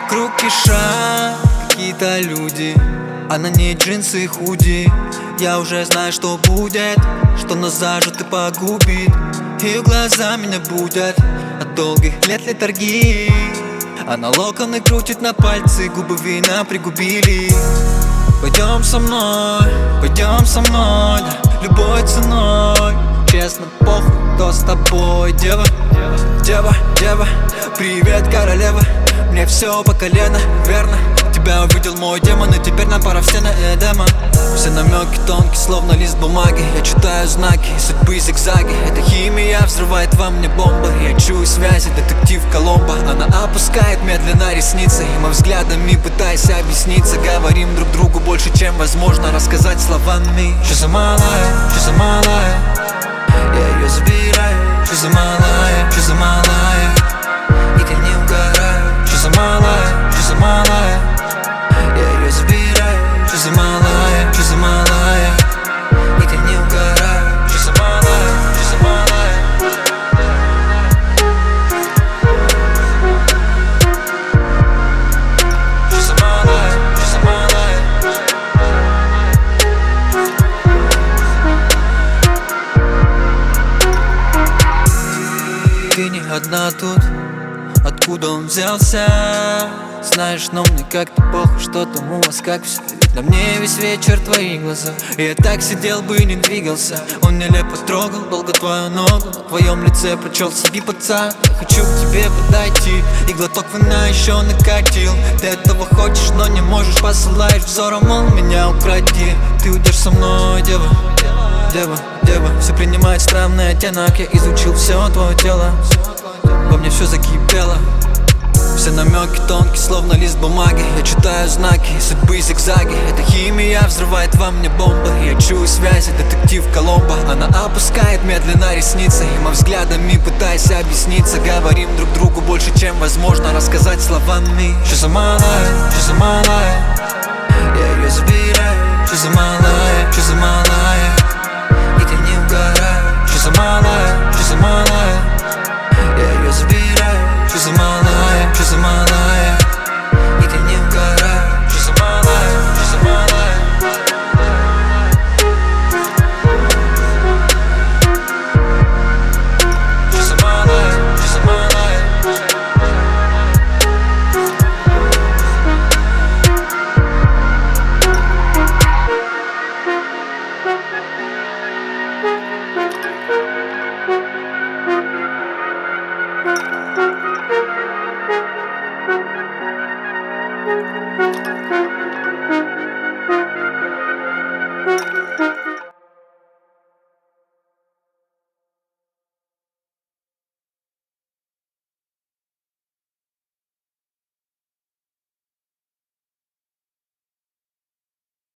Вокруг кишат какие-то люди, а на ней джинсы и худи. Я уже знаю, что будет, что нас зажжет и погубит. Ее глаза меня будят от долгих лет летаргии. Она локоны крутит на пальцы, губы вина пригубили. Пойдем со мной, да, любой ценой. Честно, похуй, кто с тобой, дева, дева, дева. Привет, королева, мне все по колено, верно. Тебя увидел мой демон, и теперь нам пора в стены Эдема. Все намеки тонкие, словно лист бумаги. Я читаю знаки, судьбы зигзаги. Эта химия взрывает во мне бомбы. Я чую связи, детектив Коломбо. Она опускает медленно ресницы, и мы взглядами, пытаясь объясниться, говорим друг другу больше, чем возможно рассказать словами. Что за малая, что за малая? Я ее забираю. Что за малая, что за малая? И ты не угораю. Что за малая, что за малая? Я ее забираю. Что за малая, что за малая? И ты не угораю. Что за малая, что за малая? Что за малая, что за малая? Ты не одна тут, откуда он взялся? Знаешь, но мне как-то похуй, что там у вас как все. На мне весь вечер твои глаза, и я так сидел бы и не двигался. Он нелепо трогал долго твою ногу, на твоем лице прочел себе пацан. Я хочу к тебе подойти, и глоток вина еще накатил. Ты этого хочешь, но не можешь, посылаешь взором, он меня укради. Ты уйдешь со мной, дева, дева, дева. Все принимает странный оттенок, я изучил все твое тело. Во мне все закипело. Все намеки тонкие, словно лист бумаги. Я читаю знаки, судьбы зигзаги. Эта химия взрывает во мне бомбы. Я чую связи, детектив Коломбо. Она опускает медленно ресницы, и мы взглядами, пытаясь объясниться, говорим друг другу больше, чем возможно рассказать словами. Что за малая, что за малая? Я ее забираю. Что за малая, что за малая? И ты не угораю. Что за малая, что за малая?